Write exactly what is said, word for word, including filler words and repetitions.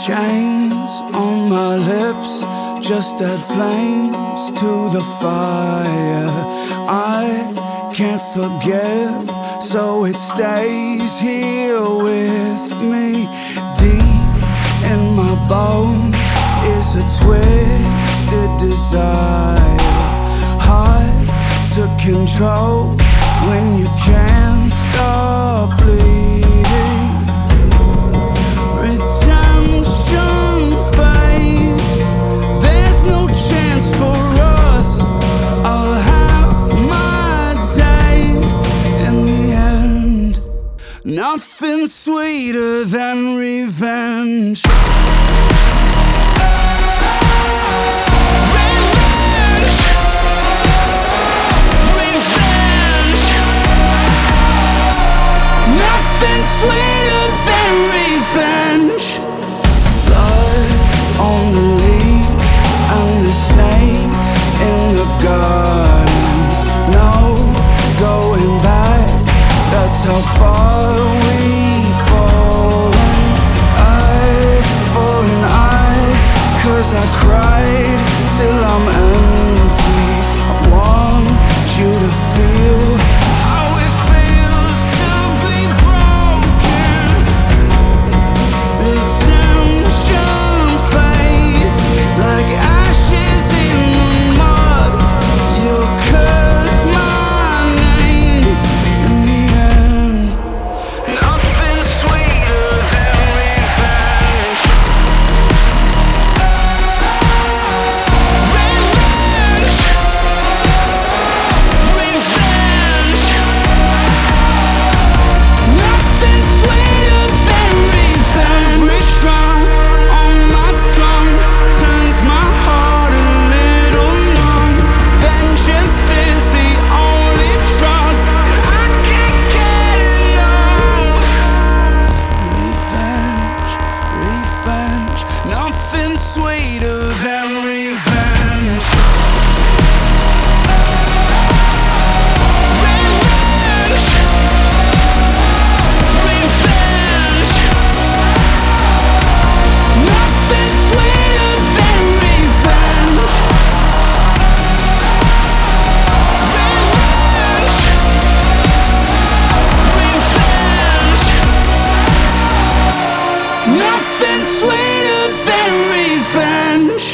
Chains on my lips just add flames to the fire. I can't forgive, so it stays here with me. Deep in my bones is a twisted desire, hard to control when you can't stop bleeding. Redemption fades, there's no chance for us. I'll have my day in the end. Nothing sweeter than revenge. Sweeter than revenge. Blood on the leaves and the snakes in the garden. No going back, that's how far we've fallen. Eye for an eye, 'cause I cried till I'm empty. I want you to feel sweeter than revenge. Revenge, revenge. Nothing sweeter than revenge. Revenge, revenge. Nothing sweeter than revenge.